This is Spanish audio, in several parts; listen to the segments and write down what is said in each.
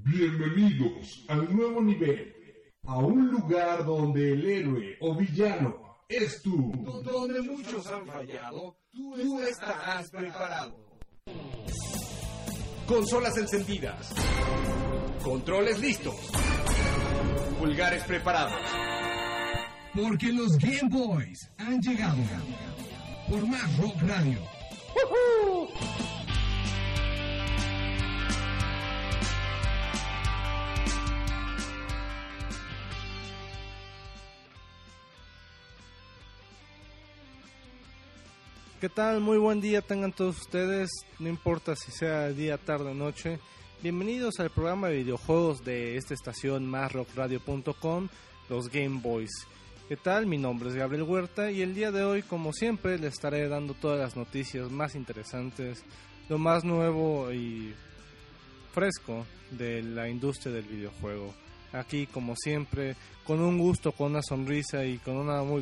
Bienvenidos al nuevo nivel, a un lugar donde el héroe o villano es tú. Donde muchos han fallado, tú estarás preparado. Consolas encendidas, controles listos, pulgares preparados. Porque los Game Boys han llegado por Más Rock Radio. ¡Woohoo! ¿Qué tal? Muy buen día tengan todos ustedes, no importa si sea día, tarde o noche. Bienvenidos al programa de videojuegos de esta estación másrockradio.com, los Game Boys. ¿Qué tal? Mi nombre es Gabriel Huerta y el día de hoy, como siempre, les estaré dando todas las noticias más interesantes, lo más nuevo y fresco de la industria del videojuego. Aquí, como siempre, con un gusto, con una sonrisa y con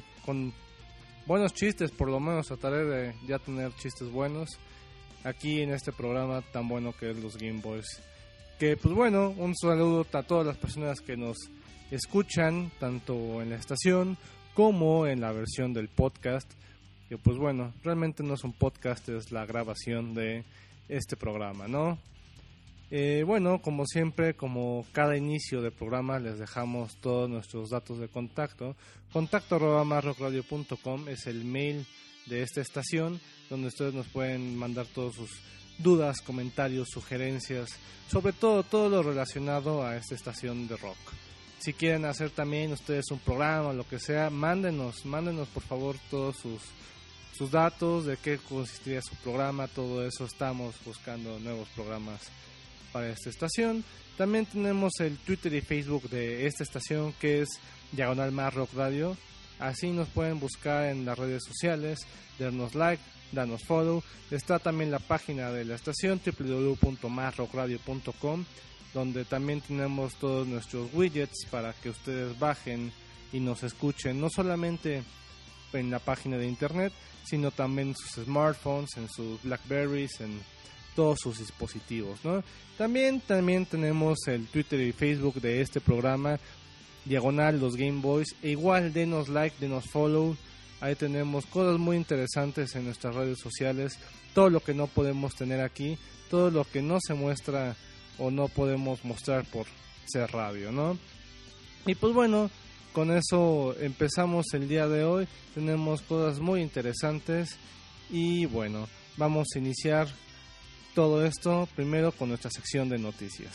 buenos chistes, por lo menos trataré de ya tener chistes buenos aquí en este programa tan bueno que es los Game Boys. Que pues bueno, un saludo a todas las personas que nos escuchan, tanto en la estación como en la versión del podcast. Que pues bueno, realmente no es un podcast, es la grabación de este programa, ¿no? Bueno, como siempre, como cada inicio de programa, les dejamos todos nuestros datos de contacto. contacto@másrockradio.com es el mail de esta estación, donde ustedes nos pueden mandar todas sus dudas, comentarios, sugerencias, sobre todo lo relacionado a esta estación de rock. Si quieren hacer también ustedes un programa o lo que sea, mándenos por favor todos sus datos, de qué consistiría su programa, todo eso. Estamos buscando nuevos programas para esta estación. También tenemos el Twitter y Facebook de esta estación, que es Diagonal Más Rock Radio. Así nos pueden buscar en las redes sociales, darnos like, darnos follow. Está también la página de la estación www.masrockradio.com, donde también tenemos todos nuestros widgets para que ustedes bajen y nos escuchen, no solamente en la página de internet, sino también en sus smartphones, en sus Blackberries, en todos sus dispositivos, ¿no? También tenemos el Twitter y Facebook de este programa, Diagonal los Game Boys. E igual denos like, denos follow. Ahí tenemos cosas muy interesantes en nuestras redes sociales, todo lo que no podemos tener aquí, todo lo que no se muestra o no podemos mostrar por ser radio, ¿no? Y pues bueno, con eso empezamos el día de hoy. Tenemos cosas muy interesantes y bueno, vamos a iniciar todo esto primero con nuestra sección de noticias.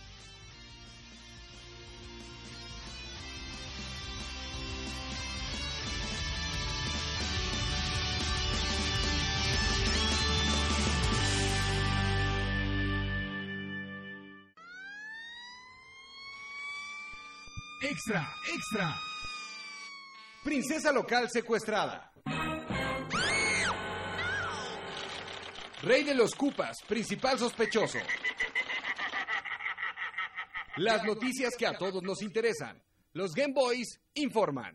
Extra, extra. Princesa local secuestrada. Rey de los Koopas, principal sospechoso. Las noticias que a todos nos interesan. Los Game Boys informan.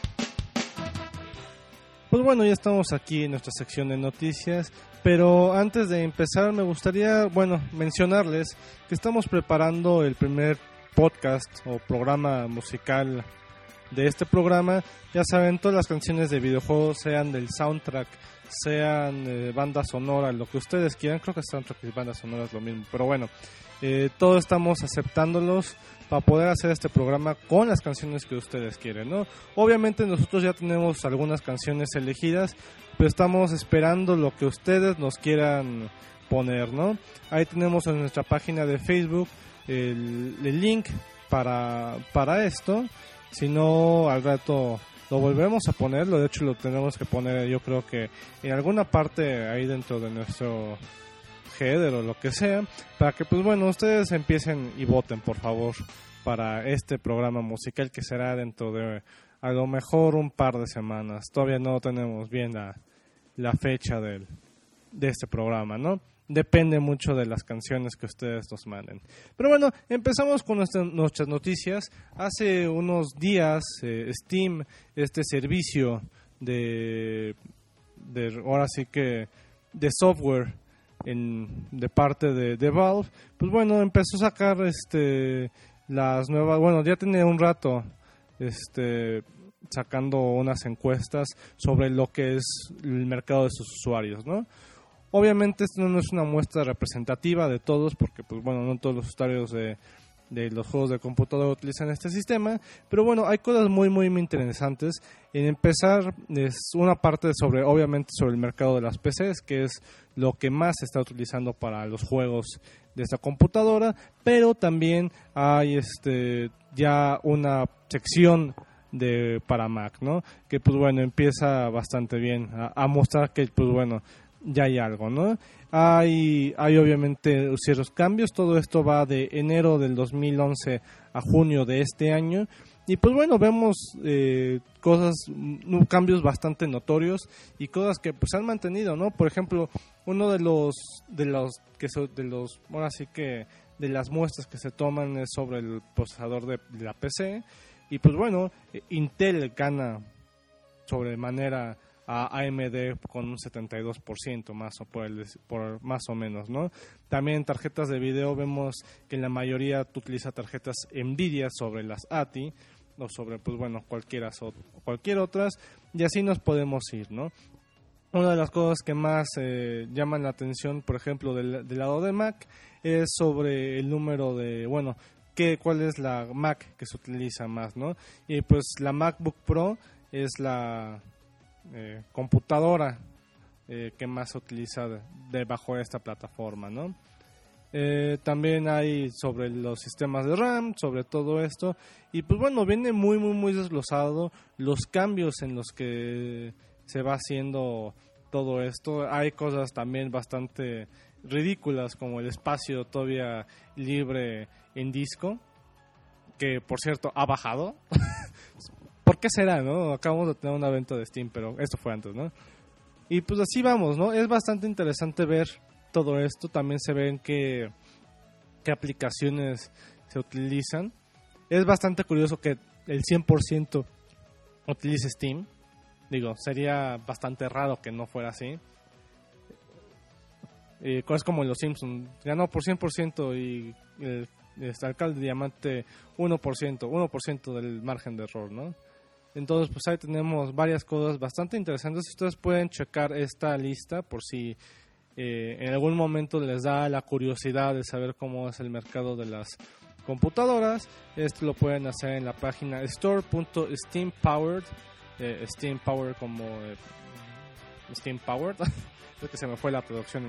Pues bueno, ya estamos aquí en nuestra sección de noticias, pero antes de empezar me gustaría, mencionarles que estamos preparando el primer podcast o programa musical de este programa. Ya saben, todas las canciones de videojuegos, sean del soundtrack, sean banda sonora, lo que ustedes quieran. Creo que soundtrack y banda sonora es lo mismo, pero bueno, todos estamos aceptándolos para poder hacer este programa con las canciones que ustedes quieren, ¿no? Obviamente nosotros ya tenemos algunas canciones elegidas, pero estamos esperando lo que ustedes nos quieran poner, ¿no? Ahí tenemos en nuestra página de Facebook el link para esto. Si no, al rato lo volvemos a ponerlo. De hecho, lo tenemos que poner, yo creo que en alguna parte ahí dentro de nuestro header o lo que sea, para que pues bueno, ustedes empiecen y voten por favor para este programa musical, que será dentro de a lo mejor un par de semanas. Todavía no tenemos bien la fecha de este programa, ¿no? Depende mucho de las canciones que ustedes nos manden. Pero bueno, empezamos con nuestras noticias. Hace unos días Steam, este servicio de ahora sí que de software de parte de Valve, pues bueno, empezó a sacar las nuevas, bueno, ya tenía un rato sacando unas encuestas sobre lo que es el mercado de sus usuarios, ¿no? Obviamente esto no es una muestra representativa de todos, porque pues bueno, no todos los usuarios de los juegos de computadora utilizan este sistema, pero bueno, hay cosas muy muy interesantes. En empezar, es una parte obviamente sobre el mercado de las PCs, que es lo que más se está utilizando para los juegos de esta computadora, pero también hay ya una sección para Mac, ¿no? Que pues bueno, empieza bastante bien a mostrar que pues bueno, ya hay algo, ¿no? Hay obviamente ciertos cambios. Todo esto va de enero del 2011 a junio de este año. Y pues bueno, vemos cambios bastante notorios y cosas que pues han mantenido, ¿no? Por ejemplo, uno de las muestras que se toman es sobre el procesador de la PC. Y pues bueno, Intel gana sobremanera a AMD con un 72% más o menos, ¿no? También en tarjetas de video vemos que la mayoría utiliza tarjetas Nvidia sobre las ATI o sobre pues bueno, cualquier otras, y así nos podemos ir, ¿no? Una de las cosas que más llaman la atención, por ejemplo, del lado de Mac, es sobre el número de, bueno, cuál es la Mac que se utiliza más, ¿no? Y pues la MacBook Pro es la computadora que más se utiliza bajo esta plataforma, ¿no? También hay sobre los sistemas de RAM, sobre todo esto, y pues bueno, viene muy muy muy desglosado los cambios en los que se va haciendo todo esto. Hay cosas también bastante ridículas, como el espacio todavía libre en disco, que por cierto ha bajado. ¿Por qué será, no? Acabamos de tener una venta de Steam, pero esto fue antes, ¿no? Y pues así vamos, ¿no? Es bastante interesante ver todo esto. También se ven qué aplicaciones se utilizan. Es bastante curioso que el 100% utilice Steam. Digo, sería bastante raro que no fuera así. Es como en Los Simpsons. Ganó por 100% y el alcalde diamante 1% del margen de error, ¿no? Entonces, pues ahí tenemos varias cosas bastante interesantes. Ustedes pueden checar esta lista por si en algún momento les da la curiosidad de saber cómo es el mercado de las computadoras. Esto lo pueden hacer en la página store.steampowered. Steampowered como Steampowered. Es que se me fue la traducción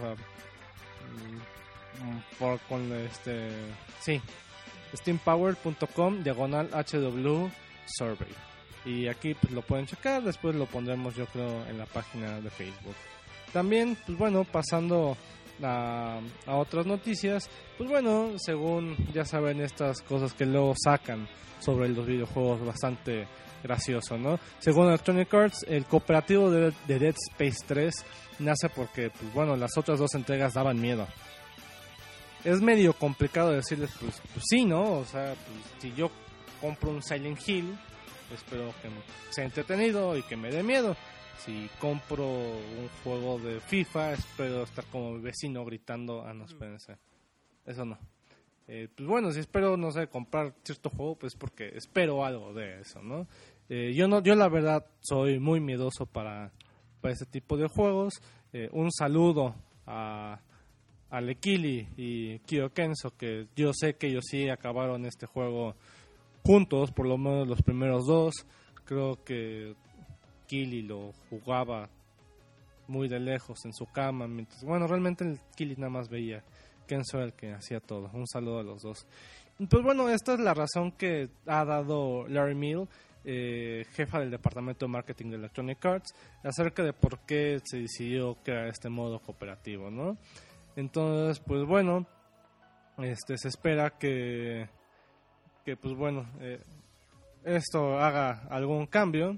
steampowered.com/HW survey. Y aquí pues lo pueden checar, después lo pondremos yo creo en la página de Facebook. También pues bueno, pasando a otras noticias, pues bueno, según ya saben estas cosas que luego sacan sobre los videojuegos, bastante gracioso, ¿no? Según Electronic Arts, el cooperativo de Dead Space 3 nace porque pues bueno, las otras dos entregas daban miedo. Es medio complicado decirles pues sí, ¿no? O sea, pues, si yo compro un Silent Hill, espero que sea entretenido y que me dé miedo. Si compro un juego de FIFA, espero estar como mi vecino gritando, no, espérense, eso no. Pues bueno, si espero, no sé, comprar cierto juego, pues porque espero algo de eso, ¿no? Yo la verdad soy muy miedoso para este tipo de juegos. Un saludo a Lekili y Kyo Kenzo, que yo sé que ellos sí acabaron este juego juntos, por lo menos los primeros dos. Creo que Kili lo jugaba muy de lejos en su cama, mientras, bueno, realmente el Kili nada más veía, Kenzo era el que hacía todo. Un saludo a los dos. Pues bueno, esta es la razón que ha dado Larry Mill, jefa del departamento de marketing de Electronic Arts, acerca de por qué se decidió crear este modo cooperativo, ¿no? Entonces, pues bueno, se espera que pues bueno, esto haga algún cambio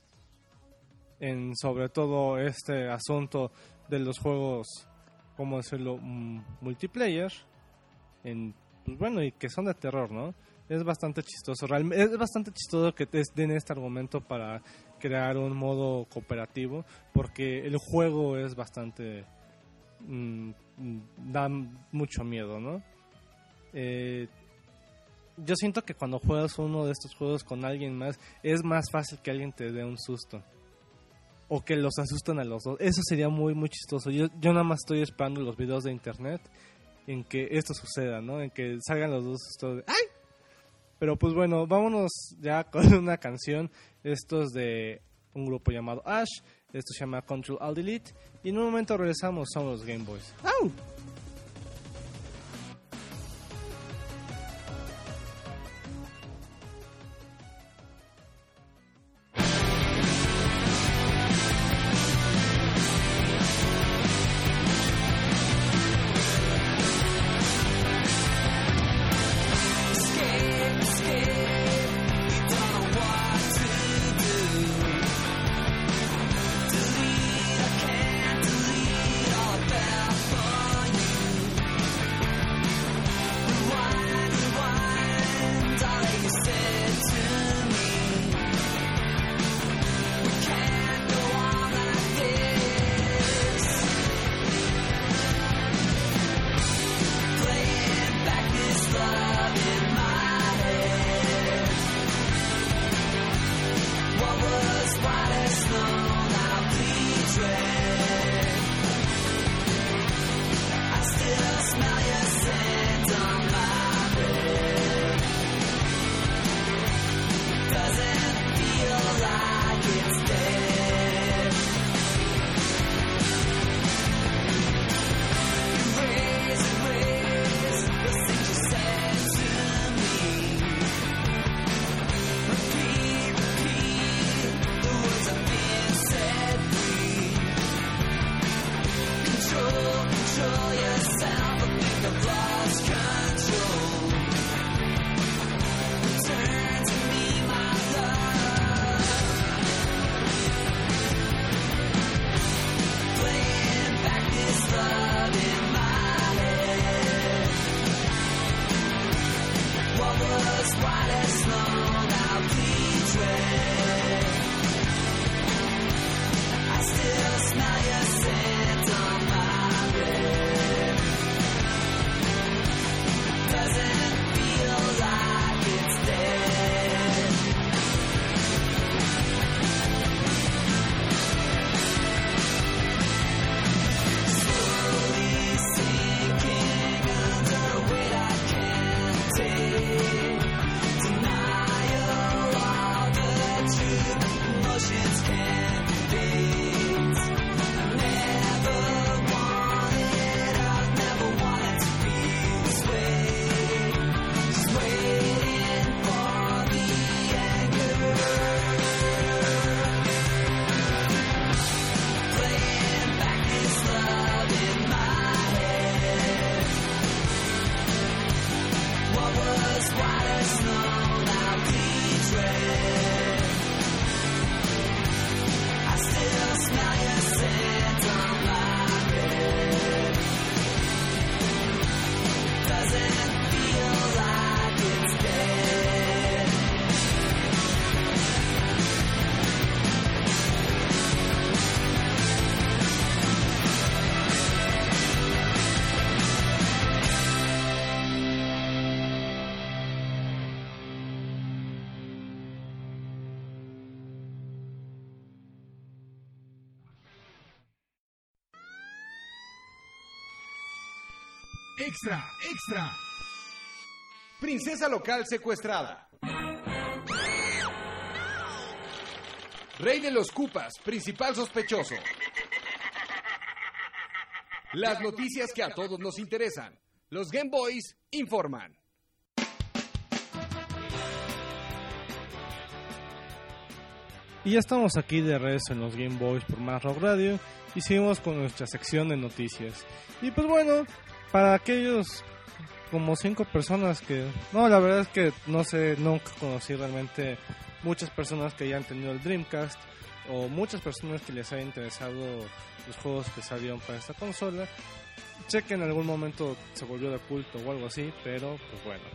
en sobre todo este asunto de los juegos, ¿cómo decirlo?, multiplayer, pues bueno, y que son de terror, ¿no? Es bastante chistoso, es bastante chistoso que den este argumento para crear un modo cooperativo, porque el juego es bastante da mucho miedo, ¿no? Yo siento que cuando juegas uno de estos juegos con alguien más, es más fácil que alguien te dé un susto. O que los asustan a los dos. Eso sería muy, muy chistoso. Yo nada más estoy esperando los videos de internet en que esto suceda, ¿no? En que salgan los dos sustos. ¡Ay! Pero pues bueno, vámonos ya con una canción. Esto es de un grupo llamado Ash. Esto se llama Control Alt Delete. Y en un momento regresamos, son los Game Boys. ¡Au! Extra, extra. Princesa local secuestrada. Rey de los Koopas, principal sospechoso. Las noticias que a todos nos interesan. Los Game Boys informan. Y ya estamos aquí de regreso en los Game Boys por Más Rock Radio y seguimos con nuestra sección de noticias. Y pues bueno, para aquellos como 5 personas que... No, la verdad es que no sé, nunca conocí realmente muchas personas que hayan tenido el Dreamcast o muchas personas que les haya interesado los juegos que salieron para esta consola. Sé que en algún momento se volvió de culto o algo así, pero pues bueno.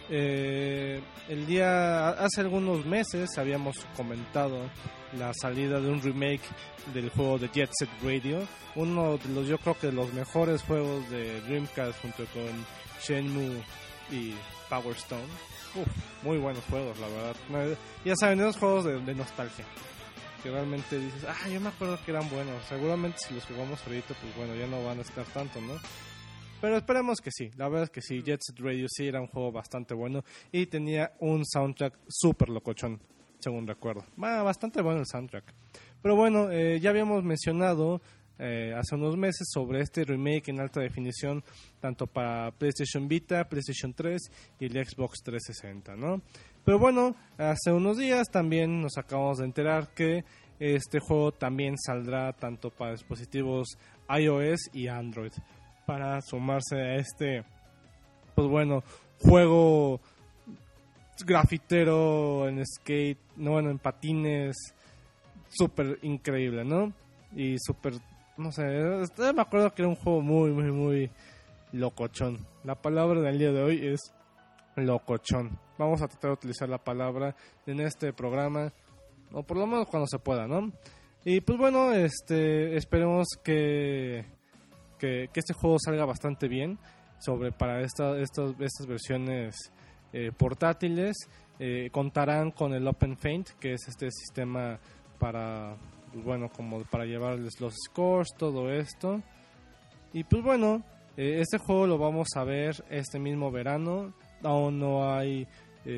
hace algunos meses habíamos comentado la salida de un remake del juego de Jet Set Radio, uno de los, yo creo que de los mejores juegos de Dreamcast junto con Shenmue y Power Stone. Muy buenos juegos, la verdad. Ya saben, esos juegos de nostalgia que realmente dices, yo me acuerdo que eran buenos. Seguramente si los jugamos ahorita, pues bueno, ya no van a estar tanto, ¿no? Pero esperemos que sí, la verdad es que sí. Jet Set Radio sí era un juego bastante bueno y tenía un soundtrack súper locochón, según recuerdo. Bastante bueno el soundtrack. Pero bueno, ya habíamos mencionado hace unos meses sobre este remake en alta definición, tanto para PlayStation Vita, PlayStation 3 y el Xbox 360, ¿no? Pero bueno, hace unos días también nos acabamos de enterar que este juego también saldrá tanto para dispositivos iOS y Android, para sumarse a este, pues bueno, juego grafitero en skate, en patines, súper increíble, ¿no? Y súper, no sé, me acuerdo que era un juego muy, muy, muy locochón. La palabra del día de hoy es locochón. Vamos a tratar de utilizar la palabra en este programa, o por lo menos cuando se pueda, ¿no? Y pues bueno, esperemos que este juego salga bastante bien para estas versiones portátiles. Contarán con el Open Faint, que es este sistema para, pues bueno, como para llevarles los scores, todo esto. Y pues bueno, este juego lo vamos a ver este mismo verano. Aún no hay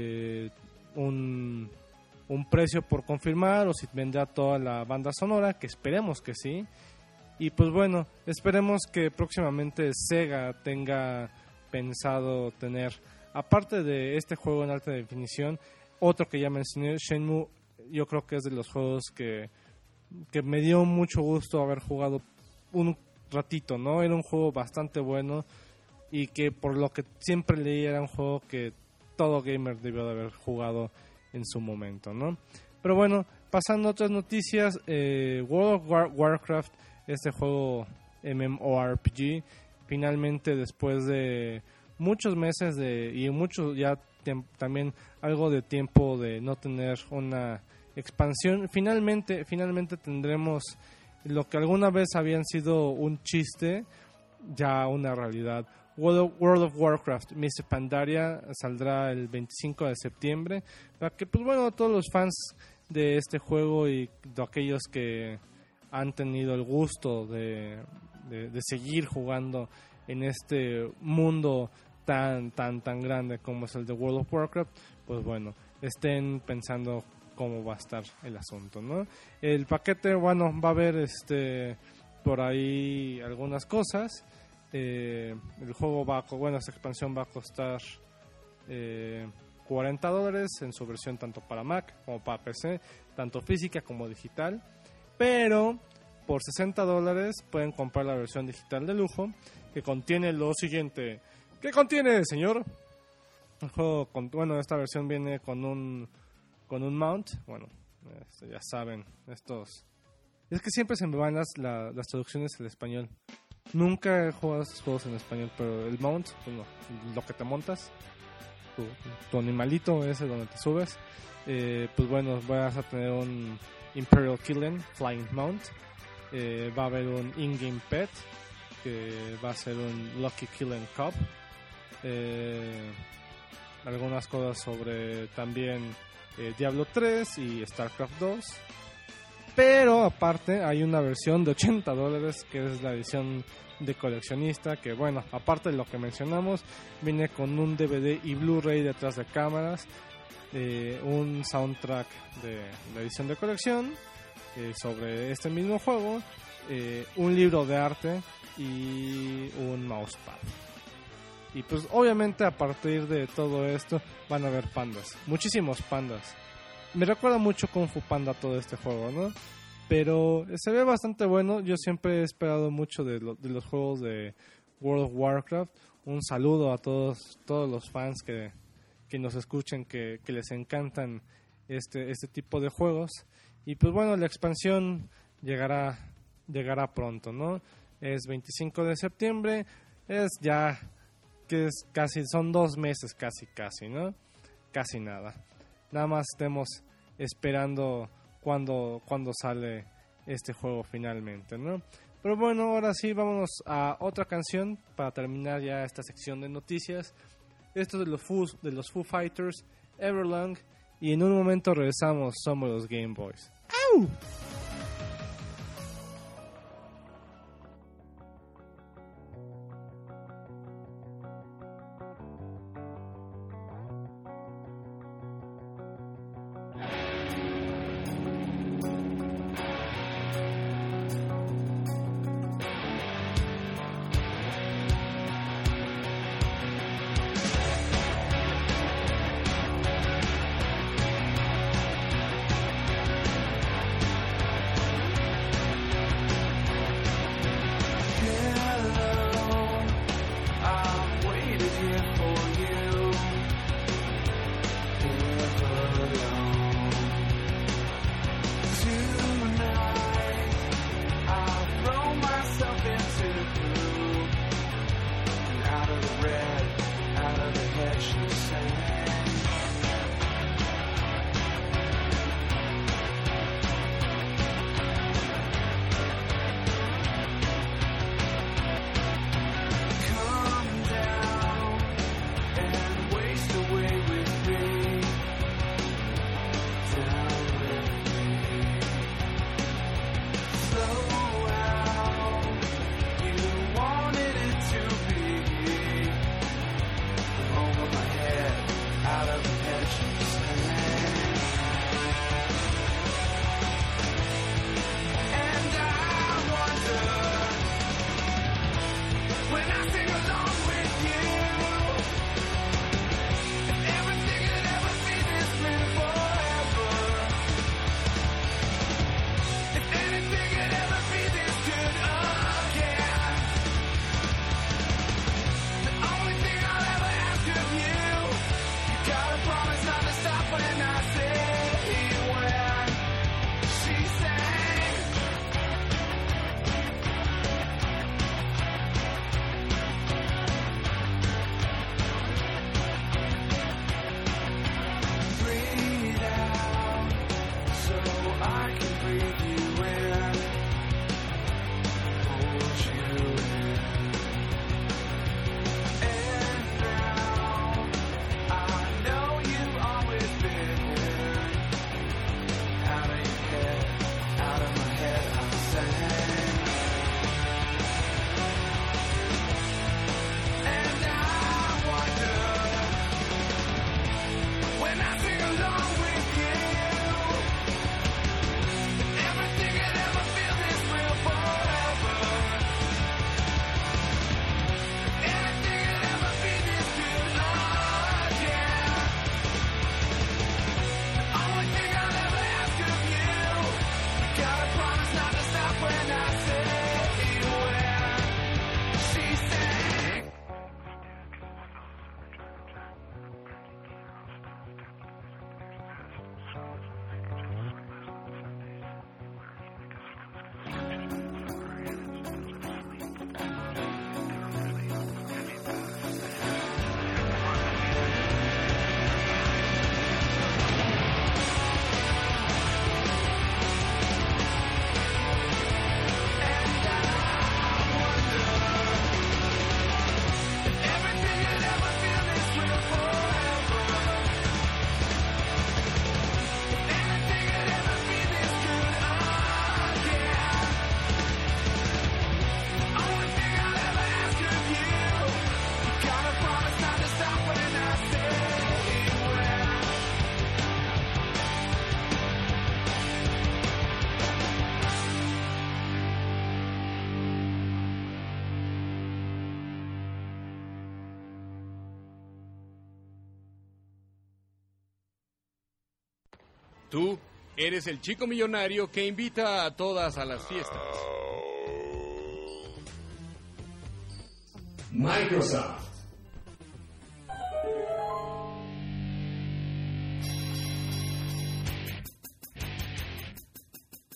un precio por confirmar, o si vendrá toda la banda sonora, que esperemos que sí. Y pues bueno, esperemos que próximamente Sega tenga pensado tener, aparte de este juego en alta definición, otro que ya mencioné, Shenmue. Yo creo que es de los juegos que me dio mucho gusto haber jugado un ratito, ¿no? Era un juego bastante bueno y que, por lo que siempre leí, era un juego que todo gamer debió de haber jugado en su momento, ¿no? Pero bueno, pasando a otras noticias, World of Warcraft, este juego MMORPG, finalmente después de muchos meses y mucho ya también algo de tiempo de no tener una expansión, finalmente tendremos lo que alguna vez habían sido un chiste, ya una realidad. World of Warcraft Mists of Pandaria saldrá el 25 de septiembre, para que, pues bueno, todos los fans de este juego y de aquellos que han tenido el gusto de seguir jugando en este mundo tan grande como es el de World of Warcraft, pues bueno, estén pensando cómo va a estar el asunto, ¿no? El paquete, bueno, va a haber por ahí algunas cosas. El juego esta expansión va a costar $40 en su versión tanto para Mac como para PC, tanto física como digital. Pero por $60 pueden comprar la versión digital de lujo, que contiene lo siguiente. ¿Qué contiene, señor? El juego, esta versión viene con un mount. Bueno, ya saben, estos. Es que siempre se me van las traducciones al español. Nunca he jugado estos juegos en español, pero el mount, bueno, lo que te montas, tu animalito ese donde te subes, pues bueno, vas a tener un Imperial Killing Flying Mount. Va a haber un in-game pet, que va a ser un Lucky Killing Cub. Algunas cosas sobre también Diablo 3 y StarCraft 2. Pero aparte hay una versión de $80, que es la edición de coleccionista, que bueno, aparte de lo que mencionamos, viene con un DVD y Blu-ray detrás de cámaras, un soundtrack de la edición de colección sobre este mismo juego, un libro de arte y un mousepad. Y pues obviamente a partir de todo esto van a haber pandas, muchísimos pandas. Me recuerda mucho Kung Fu Panda todo este juego, ¿no? Pero se ve bastante bueno. Yo siempre he esperado mucho de los juegos de World of Warcraft. Un saludo a todos los fans que nos escuchen, que les encantan este tipo de juegos. Y pues bueno, la expansión llegará pronto, ¿no? Es 25 de septiembre. Es ya que es son 2 meses casi, ¿no? Casi nada. Nada más estemos esperando cuando sale este juego finalmente, ¿no? Pero bueno, ahora sí, vámonos a otra canción para terminar ya esta sección de noticias. Esto es de los Foo Fighters, Everlong, y en un momento regresamos, somos los Game Boys. ¡Au! Tú eres el chico millonario que invita a todas a las fiestas. Microsoft.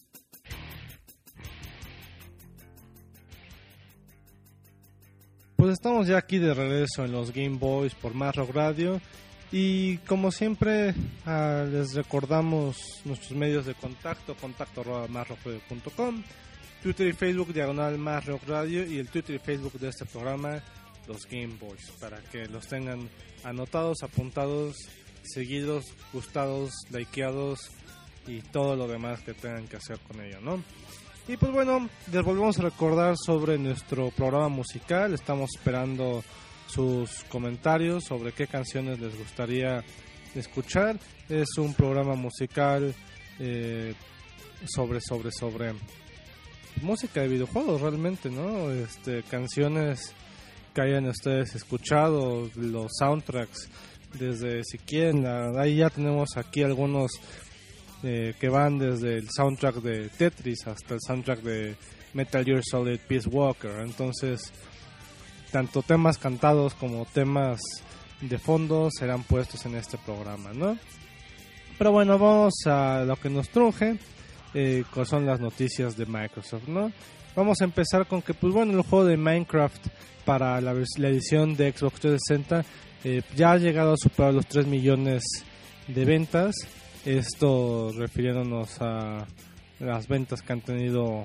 Pues pues estamos ya aquí de regreso en los Game Boys por Más Rock Radio. Y como siempre, les recordamos nuestros medios de contacto: contacto@masrockradio.com, Twitter y Facebook /Más Rock Radio, y el Twitter y Facebook de este programa, los Game Boys, para que los tengan anotados, apuntados, seguidos, gustados, likeados y todo lo demás que tengan que hacer con ello, ¿no? Y pues bueno, les volvemos a recordar sobre nuestro programa musical. Estamos esperando sus comentarios sobre qué canciones les gustaría escuchar. Es un programa musical sobre música de videojuegos realmente, ¿no? Canciones que hayan ustedes escuchado, los soundtracks, desde si quieren, ahí ya tenemos aquí algunos que van desde el soundtrack de Tetris hasta el soundtrack de Metal Gear Solid Peace Walker. Entonces, tanto temas cantados como temas de fondo serán puestos en este programa, ¿no? Pero bueno, vamos a lo que nos truje, que son las noticias de Microsoft, ¿no? Vamos a empezar con que, pues bueno, el juego de Minecraft para la edición de Xbox 360 ya ha llegado a superar los 3 millones de ventas. Esto refiriéndonos a las ventas que han tenido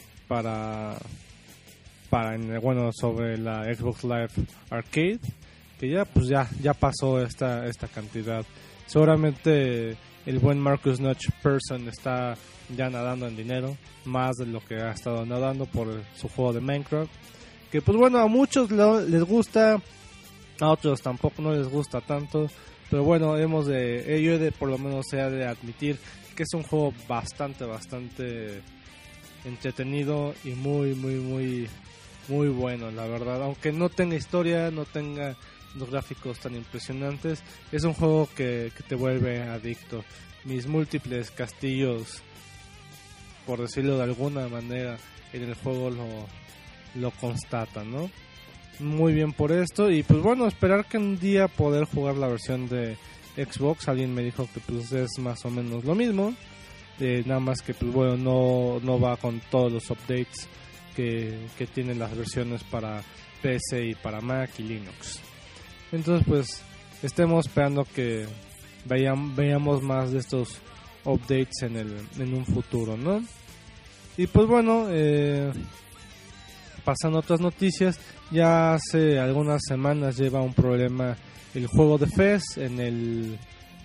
sobre la Xbox Live Arcade, que ya pasó esta cantidad. Seguramente el buen Marcus Notch Person está ya nadando en dinero, más de lo que ha estado nadando por su juego de Minecraft, que pues bueno, a muchos les gusta, a otros tampoco no les gusta tanto. Pero bueno, yo por lo menos he de admitir que es un juego bastante entretenido y muy bueno, la verdad. Aunque no tenga historia, no tenga los gráficos tan impresionantes, es un juego que te vuelve adicto. Mis múltiples castillos, por decirlo de alguna manera, en el juego lo constatan, ¿no? Muy bien por esto. Y pues bueno, esperar que un día poder jugar la versión de Xbox. Alguien me dijo que pues es más o menos lo mismo, nada más que pues bueno, no va con todos los updates que tienen las versiones para PC y para Mac y Linux. Entonces pues estemos esperando que veamos más de estos updates en un futuro, ¿no? Y pues bueno, pasando a otras noticias, ya hace algunas semanas lleva un problema el juego de Fez en el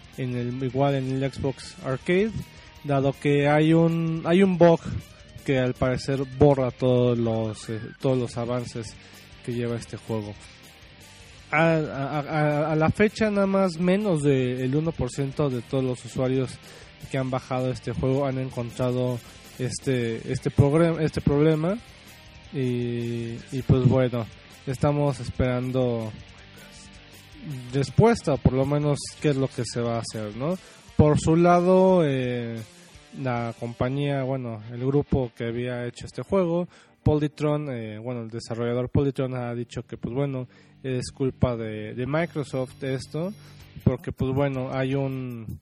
Xbox Arcade, dado que hay un bug que al parecer borra todos los avances que lleva este juego. A la fecha, nada más menos del 1% de todos los usuarios que han bajado este juego han encontrado este problema. Y pues bueno, estamos esperando respuesta, por lo menos qué es lo que se va a hacer, ¿no? Por su lado, la compañía, el grupo que había hecho este juego, Polytron, el desarrollador Polytron ha dicho que pues bueno, es culpa de Microsoft esto, porque pues bueno, hay un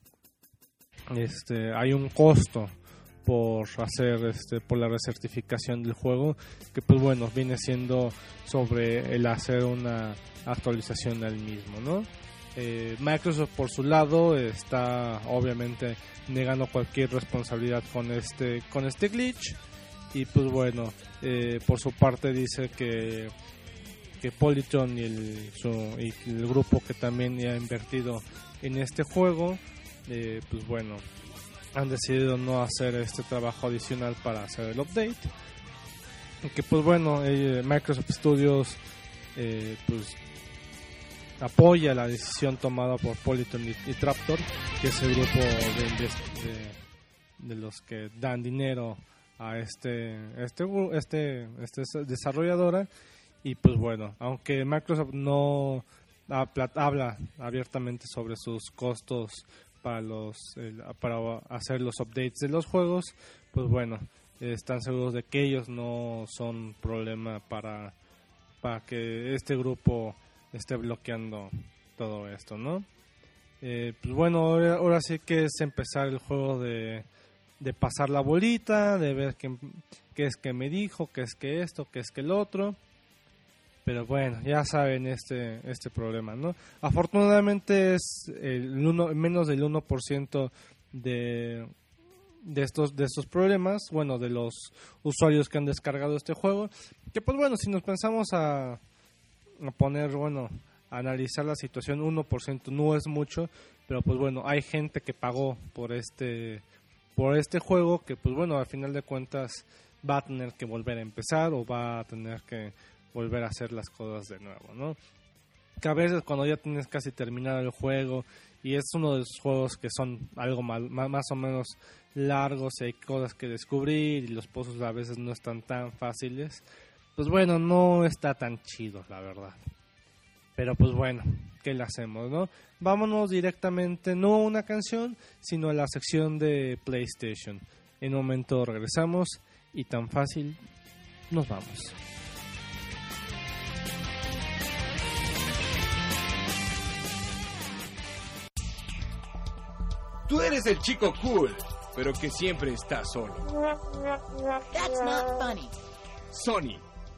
costo por la recertificación del juego, que pues bueno, viene siendo sobre el hacer una actualización del mismo, ¿no? Microsoft por su lado está obviamente negando cualquier responsabilidad con este glitch, y pues bueno, por su parte dice que Polytron y el grupo que también ha invertido en este juego, pues bueno, han decidido no hacer este trabajo adicional para hacer el update, y que pues bueno, Microsoft Studios pues apoya la decisión tomada por Polytron y Traptor, que es el grupo de los que dan dinero a este desarrolladora. Y pues bueno, aunque Microsoft no habla abiertamente sobre sus costos para hacer los updates de los juegos, pues bueno, están seguros de que ellos no son problema para que este grupo esté bloqueando todo esto, ¿no? Pues bueno, ahora sí que es empezar el juego de pasar la bolita, de ver qué es que me dijo, qué es que esto, qué es que el otro. Pero bueno, ya saben este problema, ¿no? Afortunadamente es menos del 1% de estos problemas, bueno, de los usuarios que han descargado este juego, que pues bueno, si nos pensamos a poner, bueno, a analizar la situación, 1% no es mucho, pero pues bueno, hay gente que pagó por este juego, que pues bueno, al final de cuentas va a tener que volver a empezar o va a tener que volver a hacer las cosas de nuevo, ¿no? Que a veces cuando ya tienes casi terminado el juego y es uno de esos juegos que son algo más o menos largos y hay cosas que descubrir y los pozos a veces no están tan fáciles, pues bueno, no está tan chido, la verdad. Pero pues bueno, ¿qué le hacemos, no? Vámonos directamente, no a una canción, sino a la sección de PlayStation. En un momento regresamos y tan fácil nos vamos. Tú eres el chico cool, pero que siempre está solo. That's not funny. Sony.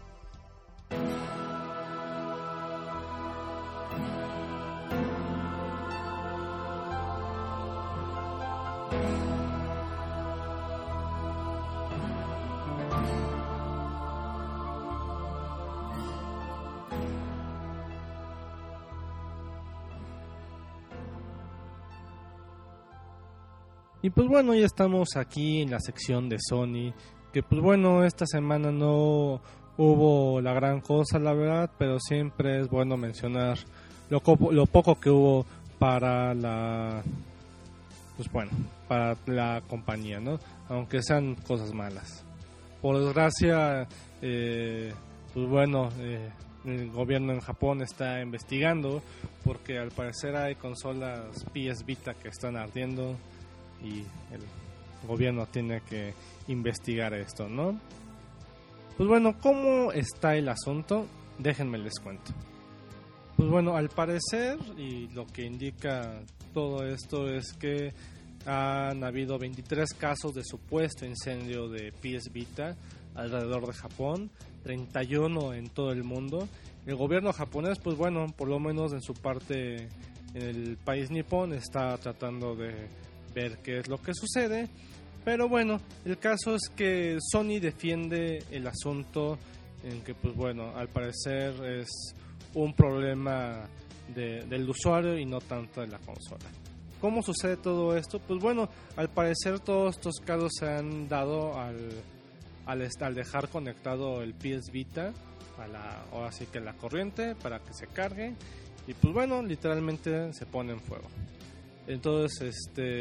Y pues bueno, ya estamos aquí en la sección de Sony, que pues bueno, esta semana no hubo la gran cosa, la verdad, pero siempre es bueno mencionar lo poco que hubo para para la compañía, ¿no? Aunque sean cosas malas. Por desgracia, pues bueno, el gobierno en Japón está investigando porque al parecer hay consolas PS Vita que están ardiendo y el gobierno tiene que investigar esto, ¿no? Pues bueno, ¿cómo está el asunto? Déjenme les cuento. Pues bueno, al parecer, y lo que indica todo esto es que han habido 23 casos de supuesto incendio de PS Vita alrededor de Japón, 31 en todo el mundo. El gobierno japonés, pues bueno, por lo menos en su parte, en el país nipón, está tratando de ver qué es lo que sucede. Pero bueno, el caso es que Sony defiende el asunto en que, pues bueno, al parecer es un problema del usuario y no tanto de la consola. ¿Cómo sucede todo esto? Pues bueno, al parecer todos estos casos se han dado al dejar conectado el PS Vita ahora sí que la corriente para que se cargue y pues bueno, literalmente se pone en fuego. Entonces,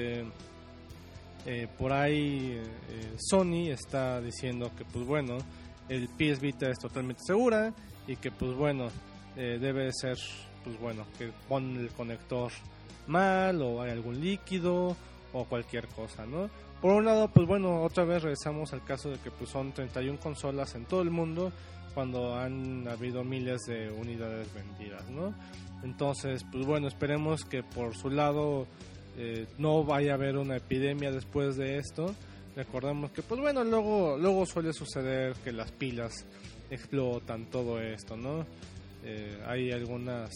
por ahí Sony está diciendo que pues bueno, el PS Vita es totalmente segura y que pues bueno, debe ser pues bueno, que pone el conector mal o hay algún líquido o cualquier cosa, ¿no? Por un lado, pues bueno, otra vez regresamos al caso de que pues son 31 consolas en todo el mundo cuando han habido miles de unidades vendidas, ¿no? Entonces, pues bueno, esperemos que por su lado no vaya a haber una epidemia después de esto. Recordemos que pues bueno, luego suele suceder que las pilas explotan, todo esto, ¿no? Hay algunas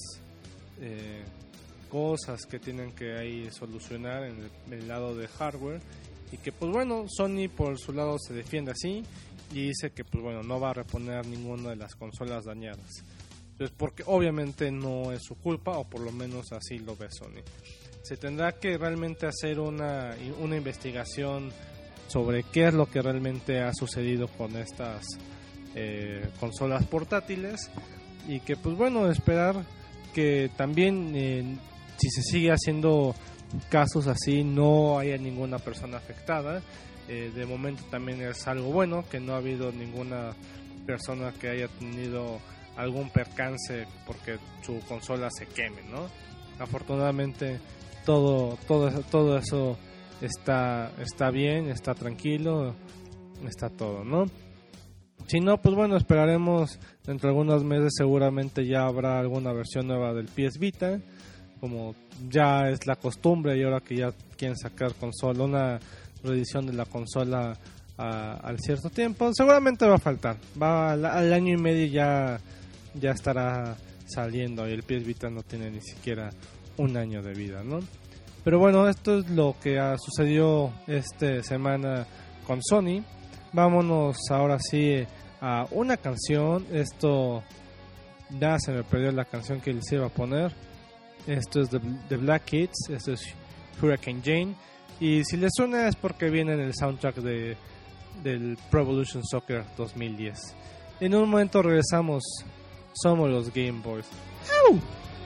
cosas que tienen que ahí solucionar en el lado de hardware y que pues bueno, Sony por su lado se defiende así y dice que pues bueno, no va a reponer ninguna de las consolas dañadas. Entonces, porque obviamente no es su culpa, o por lo menos así lo ve Sony. Se tendrá que realmente hacer una investigación sobre qué es lo que realmente ha sucedido con estas consolas portátiles y que pues bueno, esperar que también si se sigue haciendo casos así no haya ninguna persona afectada. De momento también es algo bueno que no ha habido ninguna persona que haya tenido algún percance porque su consola se queme, ¿no? Afortunadamente todo eso está bien, está tranquilo, está todo, ¿no? Si no, pues bueno, esperaremos dentro de algunos meses, seguramente ya habrá alguna versión nueva del PS Vita, como ya es la costumbre y ahora que ya quieren sacar consola, una reedición de la consola al cierto tiempo, seguramente va a faltar, al año y medio ya ya estará saliendo y el PS Vita no tiene ni siquiera un año de vida, ¿no? Pero bueno, esto es lo que sucedió esta semana con Sony. Vámonos ahora sí a una canción. Esto ya se me perdió la canción que les iba a poner. Esto es de Black Kids, esto es Hurricane Jane. Y si les suena es porque viene en el soundtrack del Pro Evolution Soccer 2010. En un momento regresamos. Somos los Game Boys. ¡Au!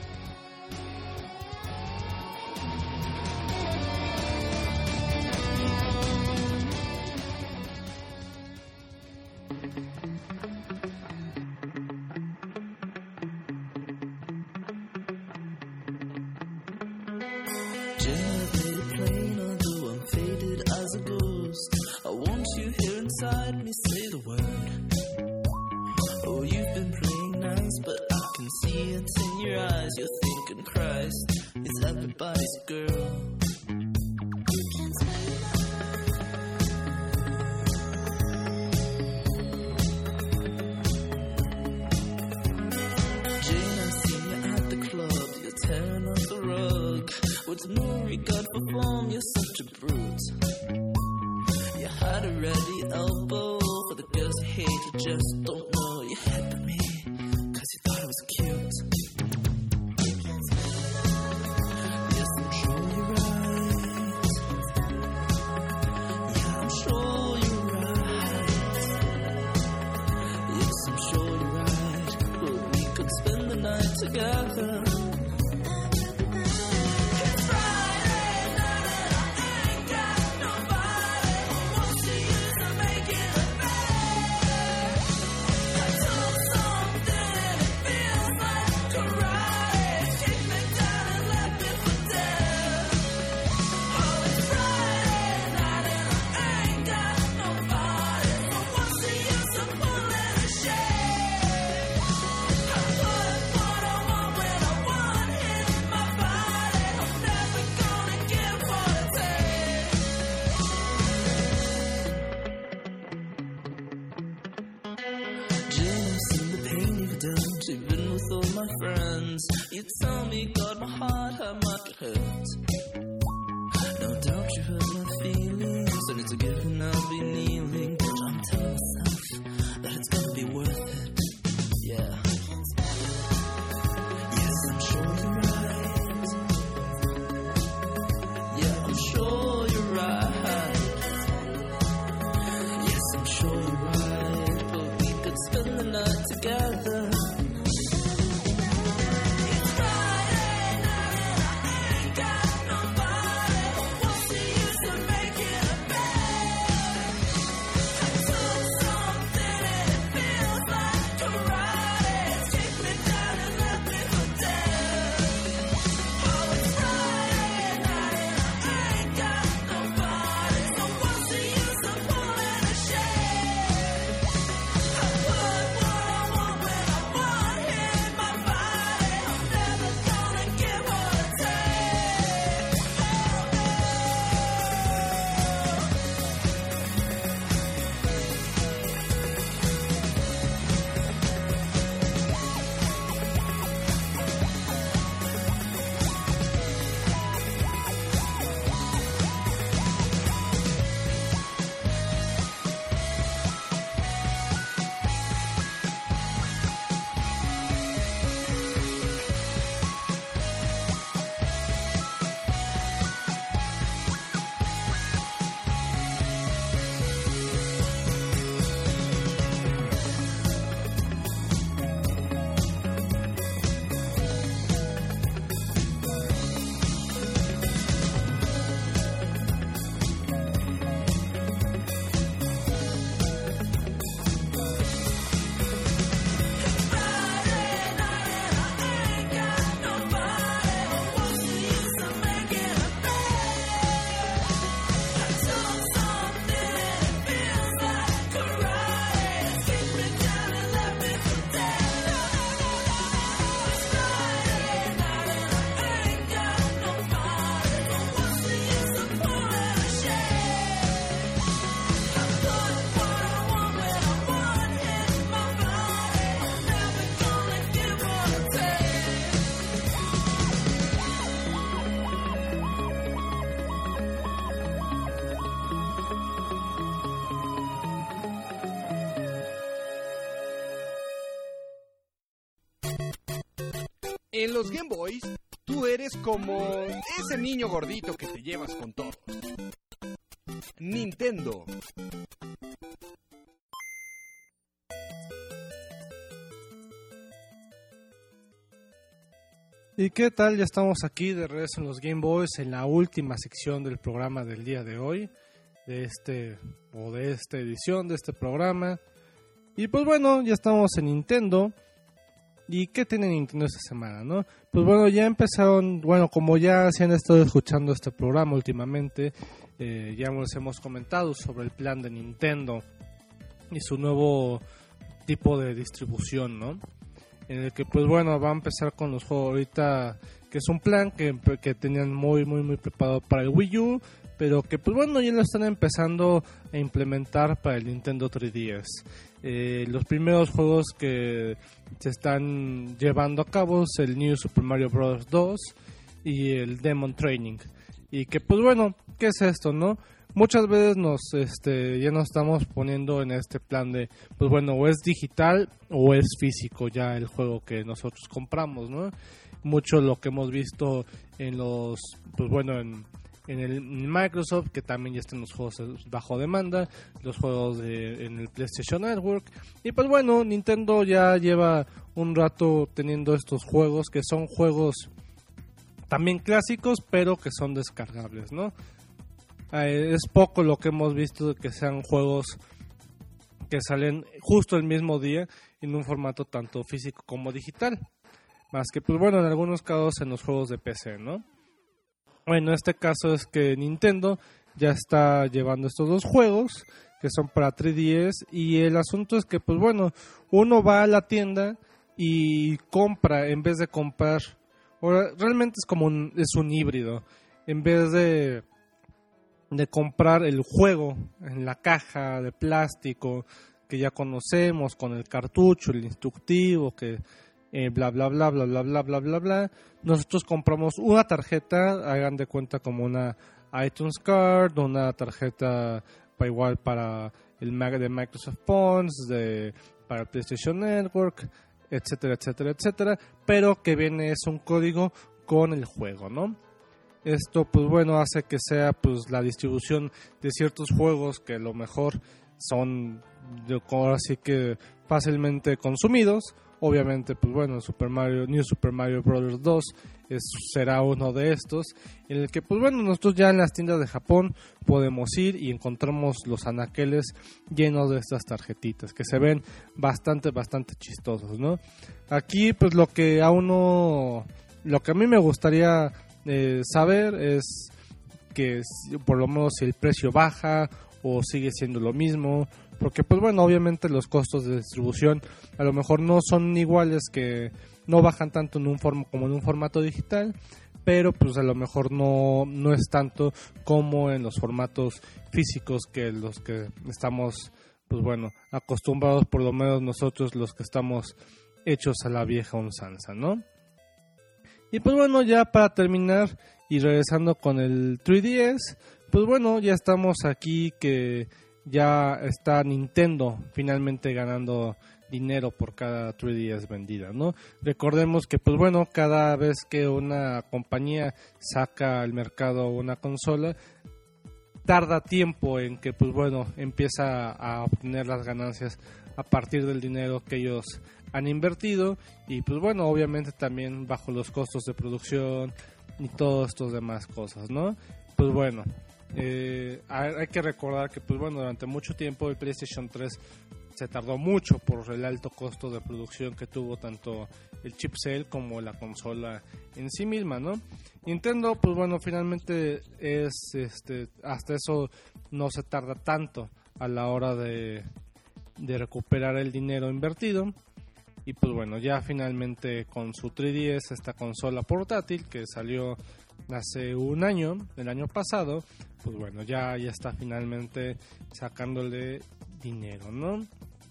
Inside me, say the word. Oh, you've been playing nice, but I can see it in your eyes. You're thinking, Christ, it's everybody's girl. Jane, I see you at the club. You're tearing up the rug. With no regard for form, you're such a brute. You had a ready elbow for the girls you hate. You just don't know you had me, cause you thought it was cute. Yes, I'm sure you're right. Yeah, I'm sure you're right. Yes, I'm sure you're right. But we could spend the night together. Even with all my friends, you tell me, God, my heart, I might get hurt. No doubt you hurt my feelings, and it's a given I'll be kneeling. But I'm telling myself that it's gonna be worth it. Yeah. Yes, I'm sure you're right. Yeah, I'm sure you're right. Yes, I'm sure you're right. But we could spend the night together. En los Game Boys, tú eres como ese niño gordito que te llevas con todos. Nintendo. ¿Y qué tal? Ya estamos aquí de regreso en los Game Boys en la última sección del programa del día de hoy, de esta edición de este programa. Y pues bueno, ya estamos en Nintendo. ¿Y qué tiene Nintendo esta semana, no? Pues bueno, ya empezaron, como ya se han estado escuchando este programa últimamente, ya les hemos comentado sobre el plan de Nintendo y su nuevo tipo de distribución, ¿no? En el que pues bueno, va a empezar con los juegos ahorita, que es un plan que tenían muy preparado para el Wii U, pero que pues bueno, ya lo están empezando a implementar para el Nintendo 3DS. Los primeros juegos que se están llevando a cabo es el New Super Mario Bros. 2 y el Demon Training. Y que pues bueno, ¿qué es esto, no? Muchas veces ya nos estamos poniendo en este plan de, pues bueno, o es digital o es físico ya el juego que nosotros compramos, ¿no? Mucho lo que hemos visto en los, pues bueno, en Microsoft, que también ya están los juegos bajo demanda, los juegos en el PlayStation Network. Y pues bueno, Nintendo ya lleva un rato teniendo estos juegos que son juegos también clásicos, pero que son descargables, ¿no? Es poco lo que hemos visto de que sean juegos que salen justo el mismo día en un formato tanto físico como digital. Más que, pues bueno, en algunos casos en los juegos de PC, ¿no? Bueno, este caso es que Nintendo ya está llevando estos dos juegos que son para 3DS, y el asunto es que, pues bueno, uno va a la tienda y compra en vez de comprar. Ahora, realmente es como es un híbrido. En vez de comprar el juego en la caja de plástico que ya conocemos, con el cartucho, el instructivo, que bla bla bla bla bla bla bla bla bla, nosotros compramos una tarjeta, hagan de cuenta como una iTunes Card, una tarjeta igual para el de Microsoft Points, para el PlayStation Network, etcétera, etcétera, etcétera, pero que viene es un código con el juego, ¿no? Esto pues bueno hace que sea pues la distribución de ciertos juegos que a lo mejor son ahora sí que fácilmente consumidos. Obviamente pues bueno, New Super Mario Bros. 2 será uno de estos, en el que pues bueno, nosotros ya en las tiendas de Japón podemos ir y encontramos los anaqueles llenos de estas tarjetitas que se ven bastante chistosos, ¿no? Aquí pues lo que a mí me gustaría saber es que por lo menos si el precio baja o sigue siendo lo mismo, porque pues bueno, obviamente los costos de distribución a lo mejor no son iguales, que no bajan tanto como en un formato digital, pero pues a lo mejor no es tanto como en los formatos físicos, que los que estamos pues bueno acostumbrados, por lo menos nosotros los que estamos hechos a la vieja usanza, ¿no? Y pues bueno, ya para terminar y regresando con el 3DS, pues bueno, ya estamos aquí que ya está Nintendo finalmente ganando dinero por cada 3DS vendida, ¿no? Recordemos que pues bueno, cada vez que una compañía saca al mercado una consola, tarda tiempo en que pues bueno, empieza a obtener las ganancias a partir del dinero que ellos han invertido, y pues bueno, obviamente también bajo los costos de producción y todas estas demás cosas, ¿no? Pues bueno, hay que recordar que pues bueno, durante mucho tiempo el PlayStation 3 se tardó mucho por el alto costo de producción que tuvo tanto el chipset como la consola en sí misma, ¿no? Nintendo pues bueno, finalmente es hasta eso no se tarda tanto a la hora de recuperar el dinero invertido. Y pues bueno, ya finalmente con su 3DS, esta consola portátil que salió hace un año, el año pasado, pues bueno, ya está finalmente sacándole dinero, ¿no?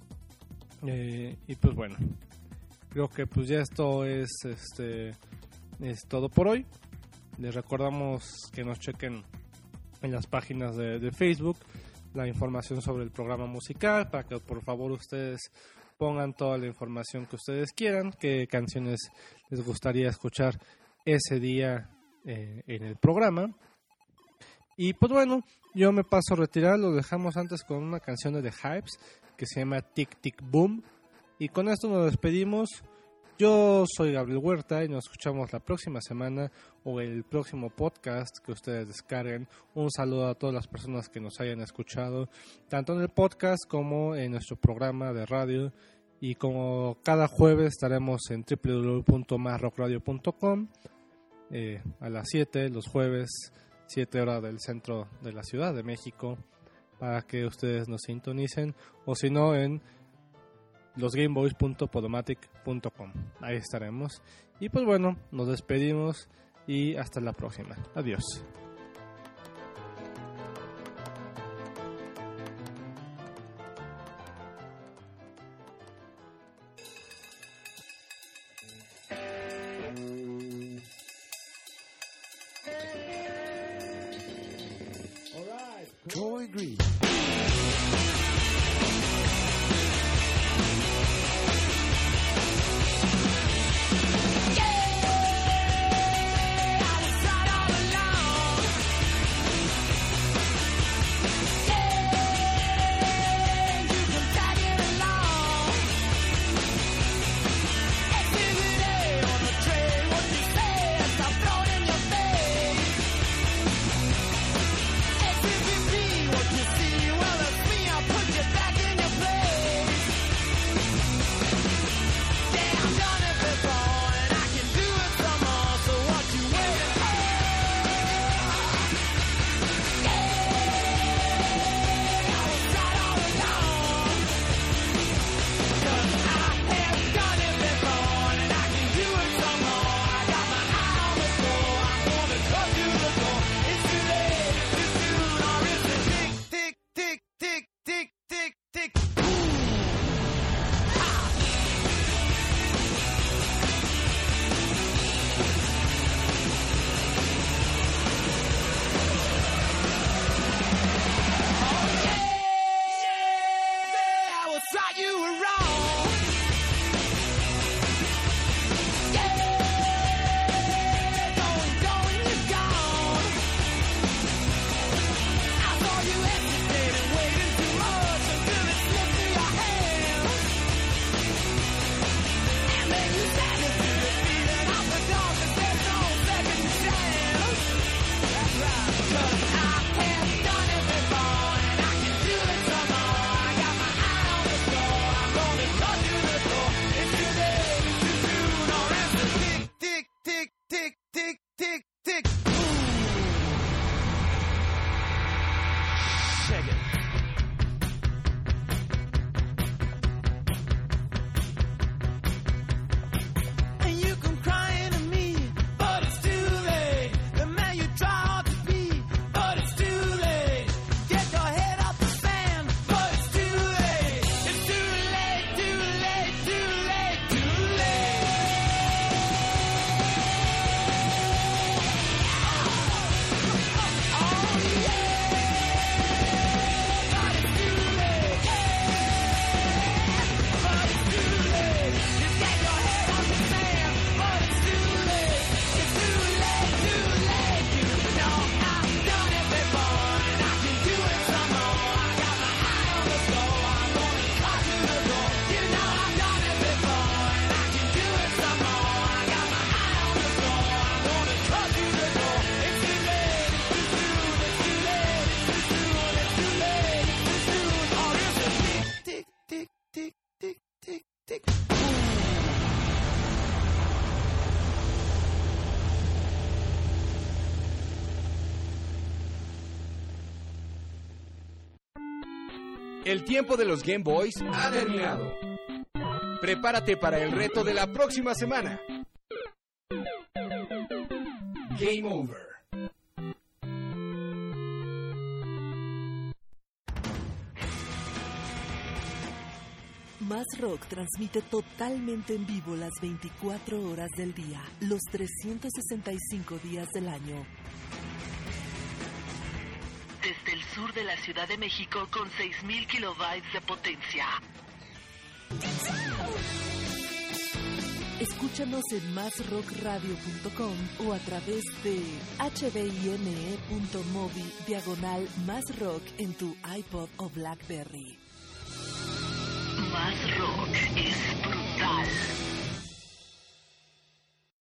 Y pues bueno, creo que pues ya esto es todo por hoy. Les recordamos que nos chequen en las páginas de Facebook la información sobre el programa musical, para que por favor ustedes pongan toda la información que ustedes quieran, qué canciones les gustaría escuchar ese día en el programa. Y pues bueno, yo me paso a retirar, lo dejamos antes con una canción de The Hypes que se llama Tic Tic Boom. Y con esto nos despedimos. Yo soy Gabriel Huerta y nos escuchamos la próxima semana o el próximo podcast que ustedes descarguen. Un saludo a todas las personas que nos hayan escuchado, tanto en el podcast como en nuestro programa de radio. Y como cada jueves estaremos en www.masrockradio.com a las 7 los jueves, 7 horas del centro de la Ciudad de México, para que ustedes nos sintonicen, o si no en losgameboys.podomatic.com. Ahí estaremos. Y pues bueno, nos despedimos y hasta la próxima. Adiós. Troy Green. El tiempo de los Game Boys ha terminado. Prepárate para el reto de la próxima semana. Game Over. Más Rock transmite totalmente en vivo las 24 horas del día, los 365 días del año. Desde el sur de la Ciudad de México con 6.000 kilobytes de potencia. Escúchanos en másrockradio.com o a través de hbime.mobi/másrock en tu iPod o BlackBerry. Más Rock es